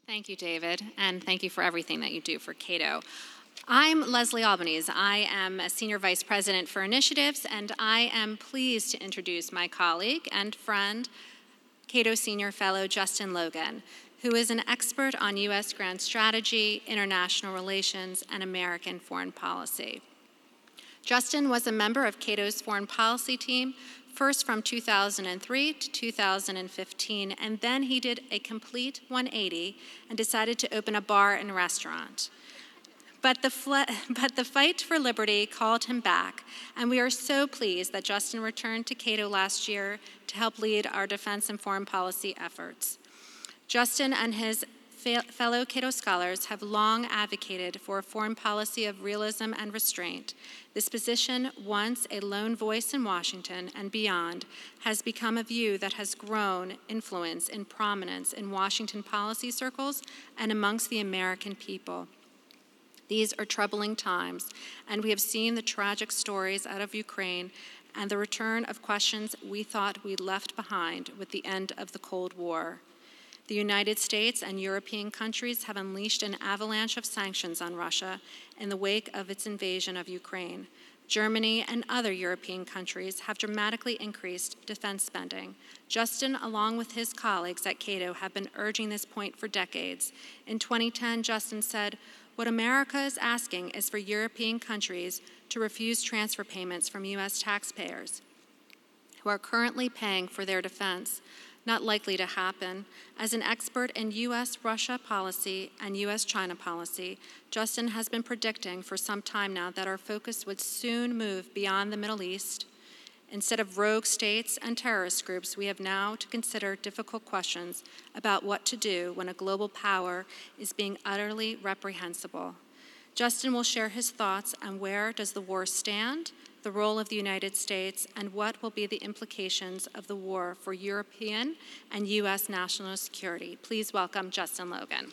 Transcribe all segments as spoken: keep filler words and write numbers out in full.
Thank you, David, and thank you for everything that you do for Cato. I'm Leslie Albanese. I am a Senior Vice President for Initiatives, and I am pleased to introduce my colleague and friend, Cato Senior Fellow Justin Logan, who is an expert on U S grand strategy, international relations, and American foreign policy. Justin was a member of Cato's foreign policy team first from two thousand three to two thousand fifteen, and then he did a complete one eighty and decided to open a bar and restaurant. But the, fl- but the fight for liberty called him back, and we are so pleased that Justin returned to Cato last year to help lead our defense and foreign policy efforts. Justin and his fe- fellow Cato scholars have long advocated for a foreign policy of realism and restraint. This position, once a lone voice in Washington and beyond, has become a view that has grown influence and prominence in Washington policy circles and amongst the American people. These are troubling times, and we have seen the tragic stories out of Ukraine and the return of questions we thought we'd left behind with the end of the Cold War. The United States and European countries have unleashed an avalanche of sanctions on Russia in the wake of its invasion of Ukraine. Germany and other European countries have dramatically increased defense spending. Justin, along with his colleagues at Cato, have been urging this point for decades. In twenty ten, Justin said, "What America is asking is for European countries to refuse transfer payments from U S taxpayers who are currently paying for their defense. Not likely to happen." As an expert in U S-Russia policy and U S-China policy, Justin has been predicting for some time now that our focus would soon move beyond the Middle East. Instead of rogue states and terrorist groups, we have now to consider difficult questions about what to do when a global power is being utterly reprehensible. Justin will share his thoughts on where does the war stand, the role of the United States, and what will be the implications of the war for European and U S national security. Please welcome Justin Logan.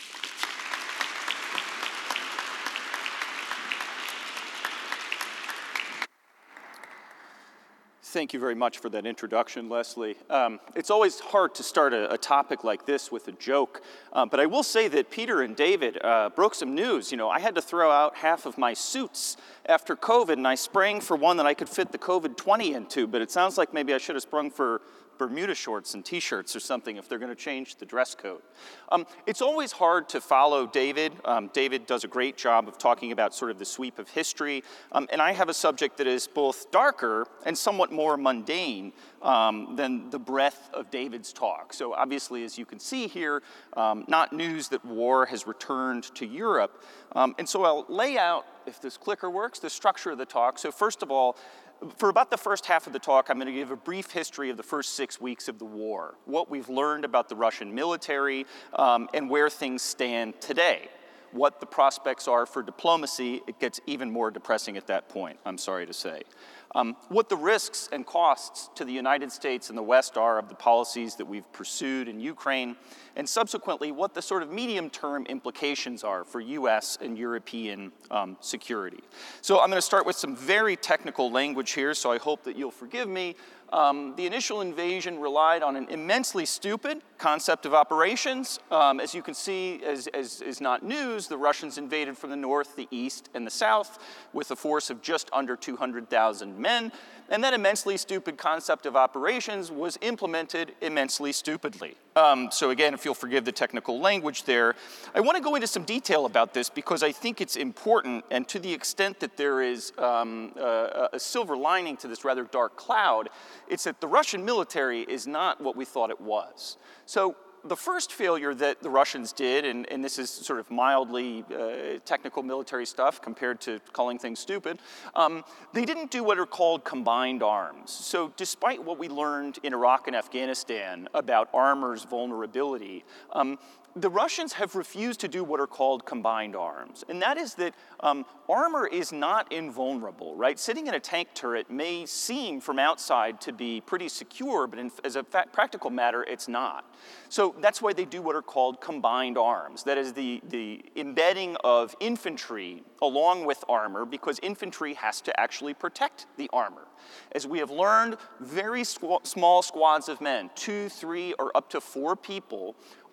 Thank you very much for that introduction, Leslie. Um, it's always hard to start a, a topic like this with a joke, uh, but I will say that Peter and David uh, broke some news. You know, I had to throw out half of my suits after COVID, and I sprang for one that I could fit the COVID twenty into, but it sounds like maybe I should have sprung for Bermuda shorts and t-shirts or something if they're going to change the dress code. Um, it's always hard to follow David. Um, David does a great job of talking about sort of the sweep of history, um, and I have a subject that is both darker and somewhat more mundane um, than the breadth of David's talk. So obviously, as you can see here, um, not news that war has returned to Europe. Um, and so I'll lay out, if this clicker works, the structure of the talk. So first of all, for about the first half of the talk, I'm going to give a brief history of the first six weeks of the war, what we've learned about the Russian military, um, and where things stand today. What the prospects are for diplomacy. It gets even more depressing at that point, I'm sorry to say. Um, what the risks and costs to the United States and the West are of the policies that we've pursued in Ukraine, and subsequently what the sort of medium-term implications are for U S and European um, security. So I'm going to start with some very technical language here, so I hope that you'll forgive me. Um, the initial invasion relied on an immensely stupid concept of operations. Um, as you can see, as, as is not news, the Russians invaded from the north, the east, and the south with a force of just under two hundred thousand men. And that immensely stupid concept of operations was implemented immensely stupidly. Um, so again, if you'll forgive the technical language there, I want to go into some detail about this because I think it's important, and to the extent that there is um, a, a silver lining to this rather dark cloud, it's that the Russian military is not what we thought it was. So the first failure that the Russians did, and, and this is sort of mildly uh, technical military stuff compared to calling things stupid, um, they didn't do what are called combined arms. So despite what we learned in Iraq and Afghanistan about armor's vulnerability, um, the Russians have refused to do what are called combined arms. And that is that um, armor is not invulnerable, right? Sitting in a tank turret may seem from outside to be pretty secure, but in, as a fa- practical matter, it's not. So that's why they do what are called combined arms. That is the, the embedding of infantry along with armor, because infantry has to actually protect the armor. As we have learned, very squ- small squads of men, two, three, or up to four people,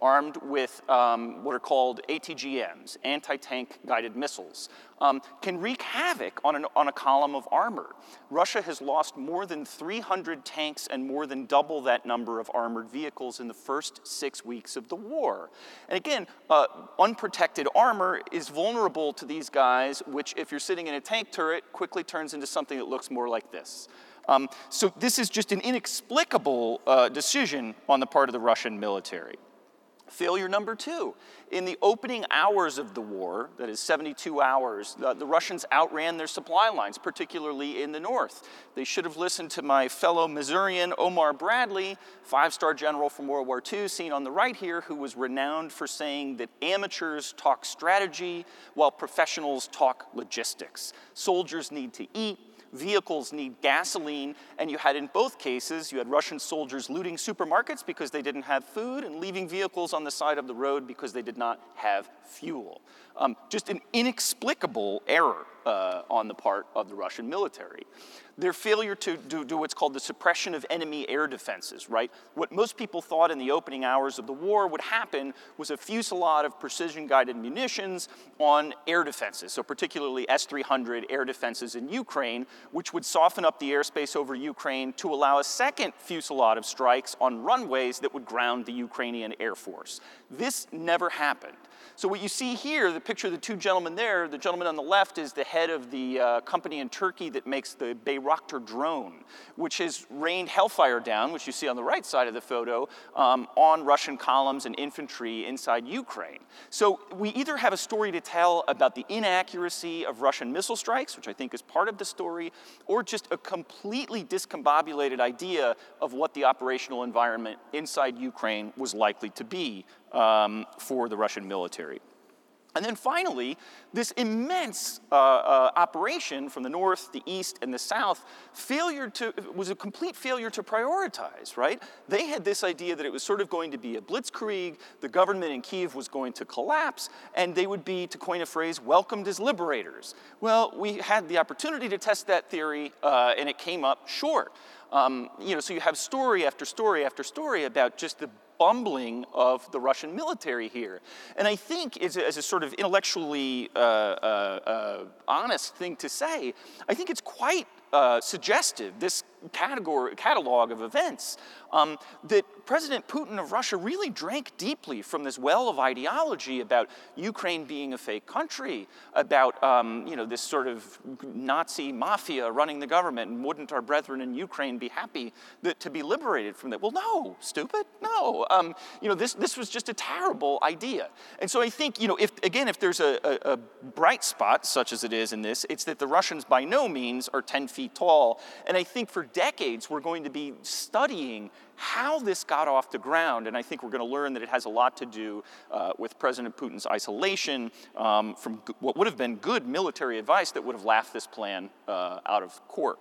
armed with um, what are called A T G Ms, anti-tank guided missiles, um, can wreak havoc on, an, on a column of armor. Russia has lost more than three hundred tanks and more than double that number of armored vehicles in the first six weeks of the war. And again, uh, unprotected armor is vulnerable to these guys, which if you're sitting in a tank turret, quickly turns into something that looks more like this. Um, so this is just an inexplicable uh, decision on the part of the Russian military. Failure number two. In the opening hours of the war, that is seventy-two hours, the, the Russians outran their supply lines, particularly in the north. They should have listened to my fellow Missourian Omar Bradley, five-star general from World War Two, seen on the right here, who was renowned for saying that amateurs talk strategy while professionals talk logistics. Soldiers need to eat. Vehicles need gasoline, and you had in both cases, you had Russian soldiers looting supermarkets because they didn't have food and leaving vehicles on the side of the road because they did not have fuel. Um, just an inexplicable error uh, on the part of the Russian military. Their failure to do, do what's called the suppression of enemy air defenses, right? What most people thought in the opening hours of the war would happen was a fusillade of precision-guided munitions on air defenses, so particularly S three hundred air defenses in Ukraine, which would soften up the airspace over Ukraine to allow a second fusillade of strikes on runways that would ground the Ukrainian Air Force. This never happened. So what you see here, the picture of the two gentlemen there, the gentleman on the left is the head of the uh, company in Turkey that makes the Bayraktar drone, which has rained hellfire down, which you see on the right side of the photo, um, on Russian columns and infantry inside Ukraine. So we either have a story to tell about the inaccuracy of Russian missile strikes, which I think is part of the story, or just a completely discombobulated idea of what the operational environment inside Ukraine was likely to be um, for the Russian military. And then finally, this immense uh, uh, operation from the north, the east, and the south failure to, was a complete failure to prioritize, right? They had this idea that it was sort of going to be a blitzkrieg, the government in Kyiv was going to collapse, and they would be, to coin a phrase, welcomed as liberators. Well, we had the opportunity to test that theory, uh, and it came up short. Um, you know, so you have story after story after story about just the bumbling of the Russian military here. And I think, as a, as a sort of intellectually uh, uh, uh, honest thing to say, I think it's quite uh, suggestive, this category, catalog of events, um, that President Putin of Russia really drank deeply from this well of ideology about Ukraine being a fake country, about um, you know, this sort of Nazi mafia running the government, and wouldn't our brethren in Ukraine be happy that, to be liberated from that? Well, no, stupid, no. Um, you know, this, this was just a terrible idea. And so I think, you know, if, again, if there's a, a, a bright spot, such as it is in this, it's that the Russians by no means are ten feet tall. And I think for decades we're going to be studying how this got off the ground, and I think we're going to learn that it has a lot to do uh, with President Putin's isolation um, from what would have been good military advice that would have laughed this plan uh, out of court.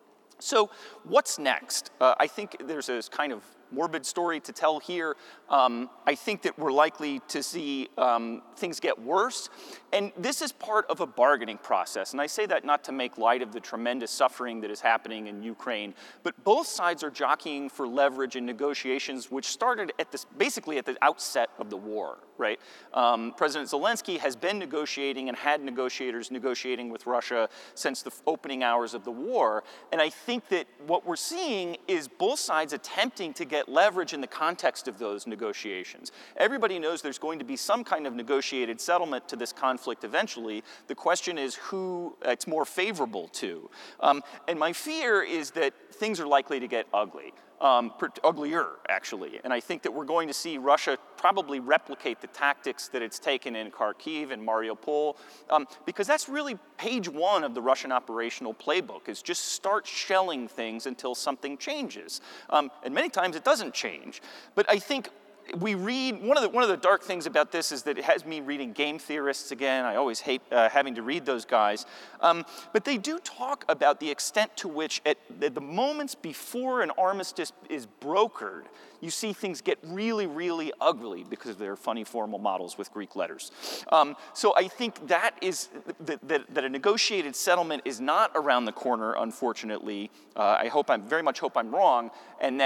So what's next? Uh, I think there's a kind of morbid story to tell here. Um, I think that we're likely to see um, things get worse. And this is part of a bargaining process. And I say that not to make light of the tremendous suffering that is happening in Ukraine, but both sides are jockeying for leverage in negotiations which started at this, basically at the outset of the war, right? Um, President Zelensky has been negotiating and had negotiators negotiating with Russia since the opening hours of the war. And I think that what we're seeing is both sides attempting to get leverage in the context of those negotiations. Everybody knows there's going to be some kind of negotiated settlement to this conflict eventually. The question is who it's more favorable to. Um, and my fear is that things are likely to get ugly. Um, per- uglier, actually. And I think that we're going to see Russia probably replicate the tactics that it's taken in Kharkiv and Mariupol, um, because that's really page one of the Russian operational playbook, is just start shelling things until something changes. Um, and many times it doesn't change. But I think we read, one of the one of the dark things about this is that it has me reading game theorists again. I always hate uh, having to read those guys. Um, but they do talk about the extent to which at the, the moments before an armistice is brokered, you see things get really, really ugly because of their funny formal models with Greek letters. Um, so I think that is that, that, that a negotiated settlement is not around the corner, unfortunately. Uh, I hope I'm very much hope I'm wrong, and that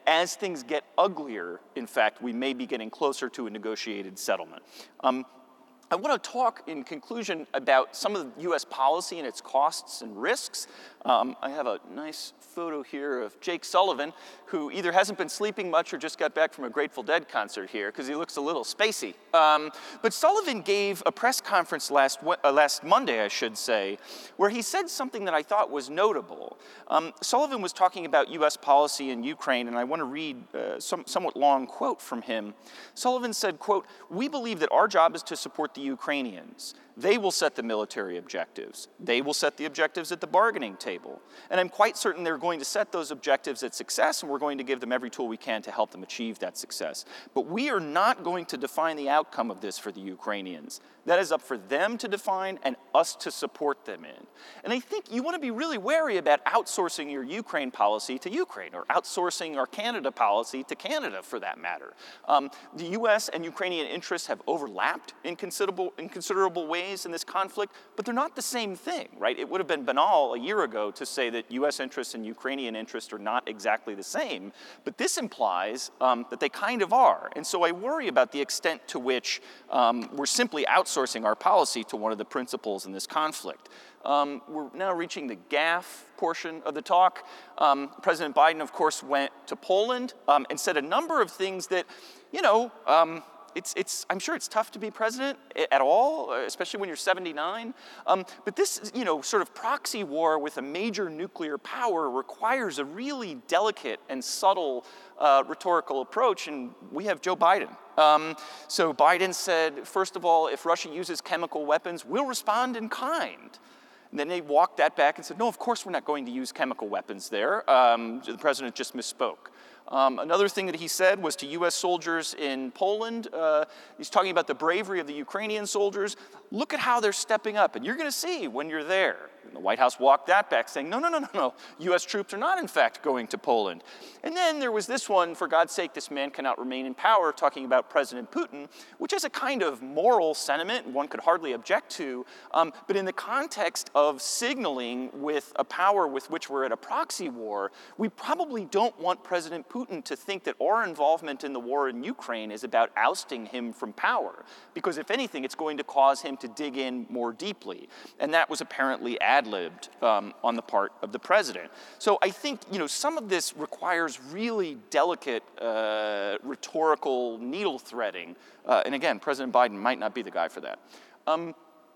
as things get uglier, in fact, we may be getting closer to a negotiated settlement. Um, I want to talk in conclusion about some of the U S policy and its costs and risks. Um, I have a nice photo here of Jake Sullivan, who either hasn't been sleeping much or just got back from a Grateful Dead concert here, because he looks a little spacey. Um, but Sullivan gave a press conference last, uh, last Monday, I should say, where he said something that I thought was notable. Um, Sullivan was talking about U S policy in Ukraine, and I want to read a some, somewhat long quote from him. Sullivan said, quote, "We believe that our job is to support the Ukrainians. They will set the military objectives. They will set the objectives at the bargaining table. And I'm quite certain they're going to set those objectives at success, and we're going to give them every tool we can to help them achieve that success. But we are not going to define the outcome of this for the Ukrainians. That is up for them to define and us to support them in." And I think you want to be really wary about outsourcing your Ukraine policy to Ukraine, or outsourcing our Canada policy to Canada, for that matter. Um, the U S and Ukrainian interests have overlapped in considerable, in considerable ways in this conflict, but they're not the same thing, right? It would have been banal a year ago to say that U S interests and Ukrainian interests are not exactly the same, but this implies um, that they kind of are. And so I worry about the extent to which um, we're simply outsourcing our policy to one of the principles in this conflict. Um, we're now reaching the G A F portion of the talk. Um, President Biden, of course, went to Poland um, and said a number of things that, you know, um, It's, it's, I'm sure it's tough to be president at all, especially when you're seventy-nine. Um, but this, you know, sort of proxy war with a major nuclear power requires a really delicate and subtle uh, rhetorical approach, and we have Joe Biden. Um, so Biden said, first of all, if Russia uses chemical weapons, we'll respond in kind. And then they walked that back and said, no, of course we're not going to use chemical weapons there. Um, the president just misspoke. Um, another thing that he said was to U S soldiers in Poland, uh, he's talking about the bravery of the Ukrainian soldiers. Look at how they're stepping up, and you're going to see when you're there. And the White House walked that back, saying, no, no, no, no, no, U S troops are not, in fact, going to Poland. And then there was this one, for God's sake, this man cannot remain in power, talking about President Putin, which is a kind of moral sentiment one could hardly object to, um, but in the context of signaling with a power with which we're at a proxy war, we probably don't want President Putin to think that our involvement in the war in Ukraine is about ousting him from power, because if anything, it's going to cause him to dig in more deeply. And that was apparently ad-libbed um, on the part of the president. So I think, you know, some of this requires really delicate uh, rhetorical needle threading. Uh, and again, President Biden might not be the guy for that. Um,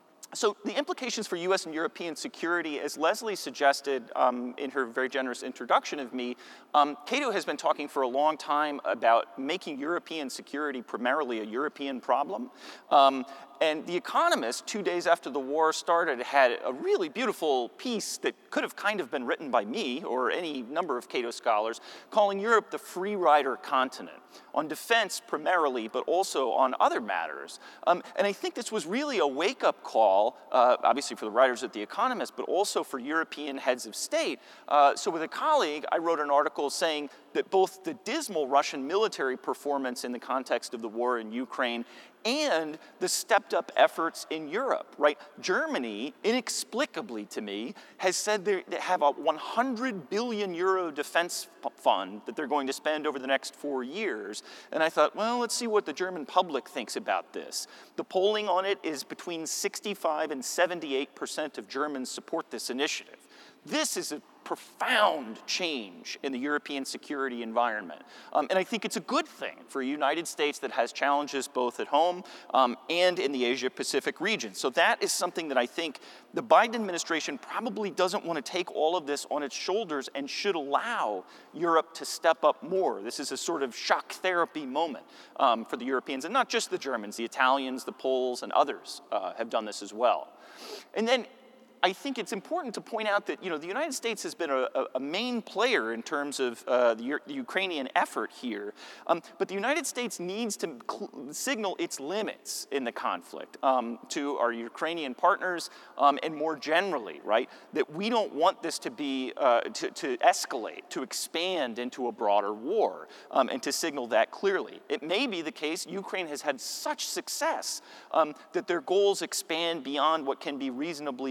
So the implications for U S and European security, as Leslie suggested um, in her very generous introduction of me, um, Cato has been talking for a long time about making European security primarily a European problem. Um, and The Economist, two days after the war started, had a really beautiful piece that could have kind of been written by me or any number of Cato scholars, calling Europe the free rider continent, on defense primarily, but also on other matters. Um, and I think this was really a wake-up call, uh, obviously for the writers at The Economist, but also for European heads of state. Uh, so with a colleague, I wrote an article saying that both the dismal Russian military performance in the context of the war in Ukraine and the stepped-up efforts in Europe, right? Germany, inexplicably to me, has said they have a one hundred billion euro defense fund that they're going to spend over the next four years. And I thought, well, let's see what the German public thinks about this. The polling on it is between sixty-five and seventy-eight percent of Germans support this initiative. This is a profound change in the European security environment. Um, and I think it's a good thing for a United States that has challenges both at home um, and in the Asia-Pacific region. So that is something that I think the Biden administration probably doesn't want to take all of this on its shoulders and should allow Europe to step up more. This is a sort of shock therapy moment um, for the Europeans, and not just the Germans, the Italians, the Poles, and others uh, have done this as well. And then I think it's important to point out that, you know, the United States has been a, a main player in terms of uh, the, the Ukrainian effort here, um, but the United States needs to signal its limits in the conflict um, to our Ukrainian partners um, and more generally, right, that we don't want this to be, uh, to, to escalate, to expand into a broader war, um, and to signal that clearly. It may be the case Ukraine has had such success um, that their goals expand beyond what can be reasonably military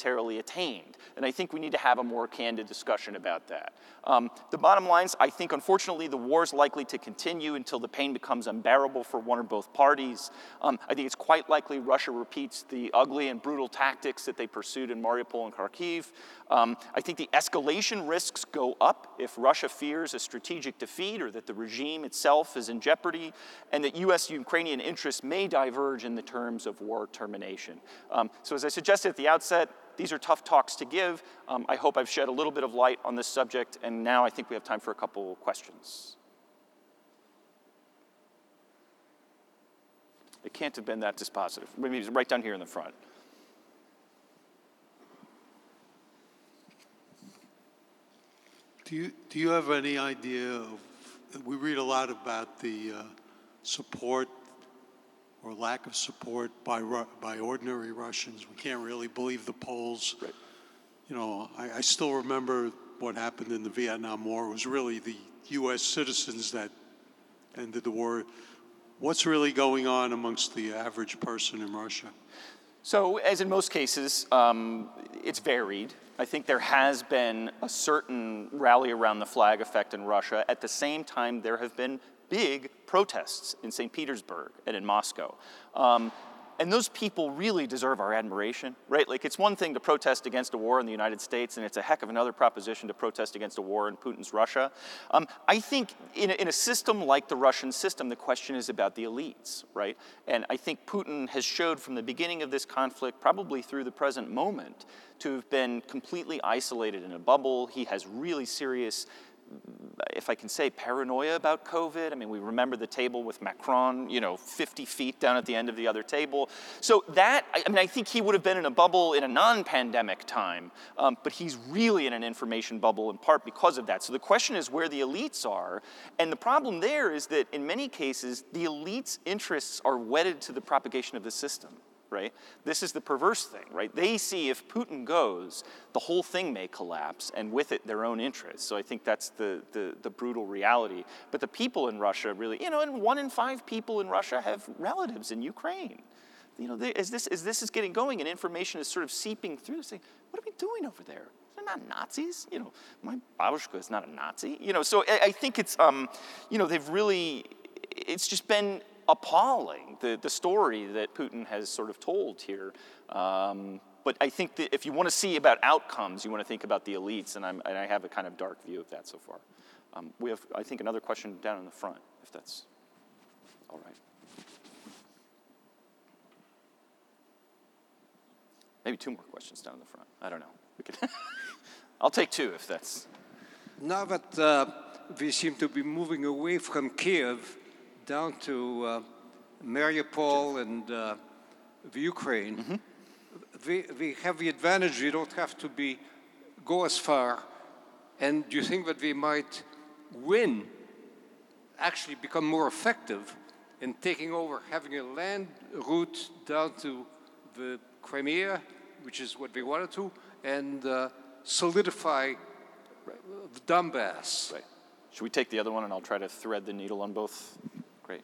necessarily attained. And I think we need to have a more candid discussion about that. Um, the bottom line is, I think, unfortunately, the war is likely to continue until the pain becomes unbearable for one or both parties. Um, I think it's quite likely Russia repeats the ugly and brutal tactics that they pursued in Mariupol and Kharkiv. Um, I think the escalation risks go up if Russia fears a strategic defeat or that the regime itself is in jeopardy, and that U S-Ukrainian interests may diverge in the terms of war termination. Um, so as I suggested at the outset, these are tough talks to give. Um, I hope I've shed a little bit of light on this subject, and now I think we have time for a couple questions. It can't have been that dispositive. Maybe it's right down here in the front. Do you, do you have any idea of, we read a lot about the uh, support or lack of support by, by ordinary Russians. We can't really believe the polls. Right. You know, I, I still remember what happened in the Vietnam War. It was really the U S citizens that ended the war. What's really going on amongst the average person in Russia? So, as in most cases, um, it's varied. I think there has been a certain rally around the flag effect in Russia. At the same time, there have been big protests in Saint Petersburg and in Moscow. Um, and those people really deserve our admiration, right? Like, it's one thing to protest against a war in the United States, and it's a heck of another proposition to protest against a war in Putin's Russia. Um, I think in a, in a system like the Russian system, the question is about the elites, right? And I think Putin has showed from the beginning of this conflict, probably through the present moment, to have been completely isolated in a bubble. He has really serious, if I can say, paranoia about COVID. I mean, we remember the table with Macron, you know, fifty feet down at the end of the other table. So that, I mean, I think he would have been in a bubble in a non-pandemic time, um, but he's really in an information bubble in part because of that. So the question is where the elites are, and the problem there is that in many cases, the elites' interests are wedded to the propagation of the system. Right? This is the perverse thing, right? They see if Putin goes, the whole thing may collapse, and with it, their own interests. So I think that's the, the, the brutal reality. But the people in Russia really, you know, and one in five people in Russia have relatives in Ukraine. You know, they, as this as this is getting going and information is sort of seeping through, saying, what are we doing over there? They're not Nazis. You know, my babushka is not a Nazi. You know, so I, I think it's, um, you know, they've really, it's just been appalling, the, the story that Putin has sort of told here. Um, but I think that if you want to see about outcomes, you want to think about the elites, and, I'm, and I have a kind of dark view of that so far. Um, we have, I think, another question down in the front, if that's all right. Maybe two more questions down in the front. I don't know. We could I'll take two if that's... Now that uh, we seem to be moving away from Kiev down to uh, Mariupol and uh, the Ukraine, mm-hmm. we, we have the advantage we don't have to be go as far. And do you think that we might win, actually become more effective in taking over, having a land route down to the Crimea, which is what we wanted to, and uh, solidify right. the Donbass? Right. Should we take the other one, and I'll try to thread the needle on both? Great.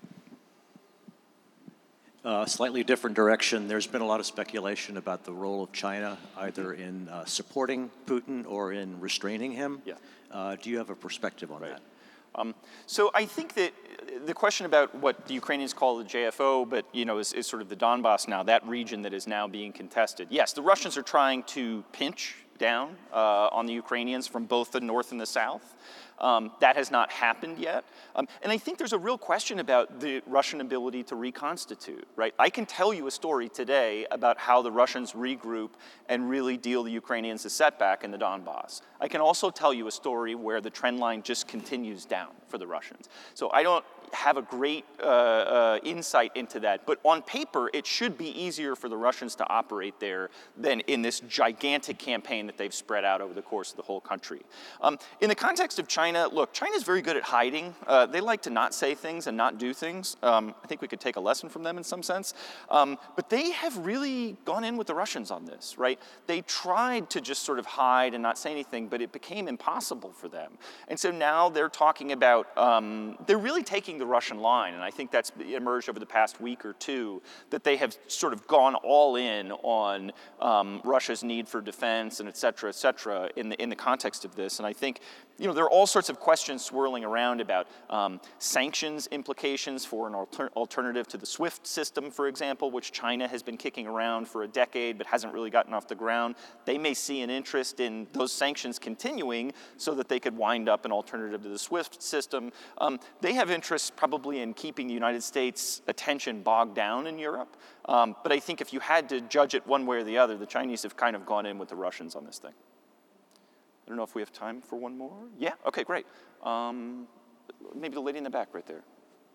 Uh, slightly different direction. There's been a lot of speculation about the role of China, either in uh, supporting Putin or in restraining him. Yeah. Uh, do you have a perspective on right. that? Um, so I think that the question about what the Ukrainians call the J F O, but you know, is, is sort of the Donbass now, that region that is now being contested. Yes, the Russians are trying to pinch down uh, on the Ukrainians from both the north and the south. Um, that has not happened yet. Um, and I think there's a real question about the Russian ability to reconstitute, right? I can tell you a story today about how the Russians regroup and really deal the Ukrainians a setback in the Donbass. I can also tell you a story where the trend line just continues down for the Russians. So I don't have a great uh, uh, insight into that, but on paper, it should be easier for the Russians to operate there than in this gigantic campaign that they've spread out over the course of the whole country. Um, in the context of China, China, look, China's very good at hiding. Uh, they like to not say things and not do things. Um, I think we could take a lesson from them in some sense. Um, but they have really gone in with the Russians on this, right? They tried to just sort of hide and not say anything, but it became impossible for them. And so now they're talking about, um, they're really taking the Russian line, and I think that's emerged over the past week or two, that they have sort of gone all in on um, Russia's need for defense and et cetera, et cetera, in the, in the context of this. And I think, you know, there are all sorts of questions swirling around about um, sanctions implications for an alter alternative to the SWIFT system, for example, which China has been kicking around for a decade but hasn't really gotten off the ground. They may see an interest in those sanctions continuing so that they could wind up an alternative to the SWIFT system. Um, they have interest probably in keeping the United States' attention bogged down in Europe. Um, but I think if you had to judge it one way or the other, the Chinese have kind of gone in with the Russians on this thing. I don't know if we have time for one more. Yeah, okay, great. Um, maybe the lady in the back right there.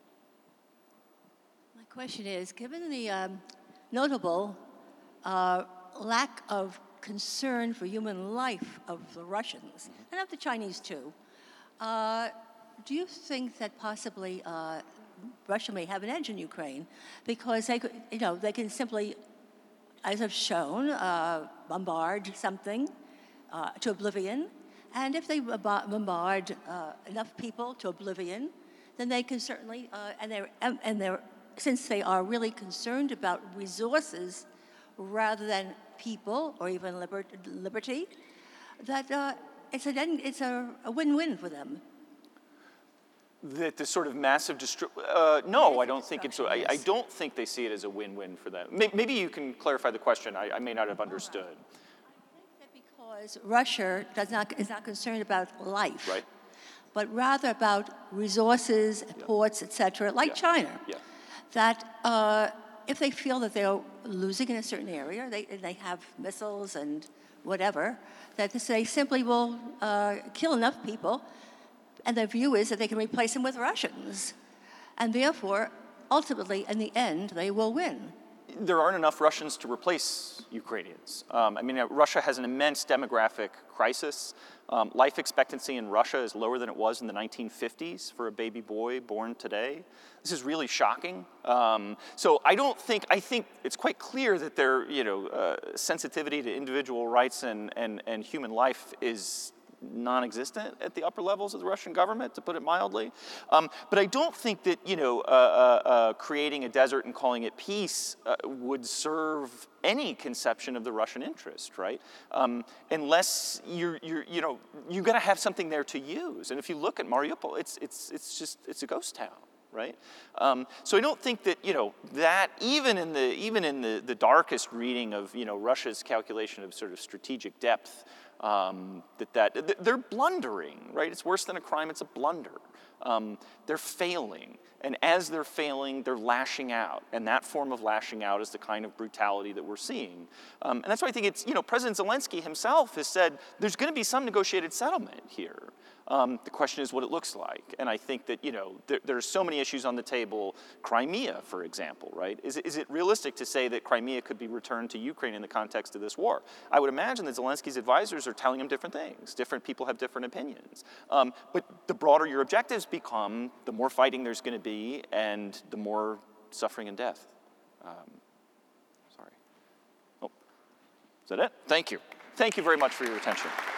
My question is, given the um, notable uh, lack of concern for human life of the Russians, and of the Chinese too, uh, do you think that possibly uh, Russia may have an edge in Ukraine? Because they could, you know, they can simply, as I've shown, uh, bombard something Uh, to oblivion, and if they bombard uh, enough people to oblivion, then they can certainly, uh, and they're, and they're, since they are really concerned about resources rather than people or even liber liberty, that uh, it's a it's a, a win-win for them. That the sort of massive destru- uh, no, I don't think it's. I, I don't think they see it as a win-win for them. Maybe you can clarify the question. I, I may not have understood. Because Russia does not, is not concerned about life, right, but rather about resources, yeah. ports, et cetera, like yeah. China. Yeah. That uh, if they feel that they're losing in a certain area, they, they have missiles and whatever, that they simply will uh, kill enough people, and their view is that they can replace them with Russians. And therefore, ultimately, in the end, they will win. There aren't enough Russians to replace Ukrainians. Um, I mean, uh, Russia has an immense demographic crisis. Um, life expectancy in Russia is lower than it was in the nineteen fifties for a baby boy born today. This is really shocking. Um, so I don't think, I think it's quite clear that their, you know, uh, sensitivity to individual rights and, and, and human life is non-existent at the upper levels of the Russian government, to put it mildly. Um, but I don't think that, you know, uh, uh, uh, creating a desert and calling it peace uh, would serve any conception of the Russian interest, right? Um, unless you're, you're, you know, you're going to have something there to use. And if you look at Mariupol, it's, it's, it's just, it's a ghost town. Right, um, so I don't think that, you know, that even in the even in the, the darkest reading of, you know, Russia's calculation of sort of strategic depth, um, that that they're blundering, right? It's worse than a crime; it's a blunder. Um, they're failing, and as they're failing, they're lashing out, and that form of lashing out is the kind of brutality that we're seeing. Um, and that's why I think it's, you know, President Zelensky himself has said there's going to be some negotiated settlement here. Um, the question is what it looks like. And I think that, you know, there, there are so many issues on the table. Crimea, for example, right? Is, is it realistic to say that Crimea could be returned to Ukraine in the context of this war? I would imagine that Zelensky's advisors are telling him different things. Different people have different opinions. Um, but the broader your objectives become, the more fighting there's going to be and the more suffering and death. Um, sorry. Oh, is that it? Thank you. Thank you very much for your attention.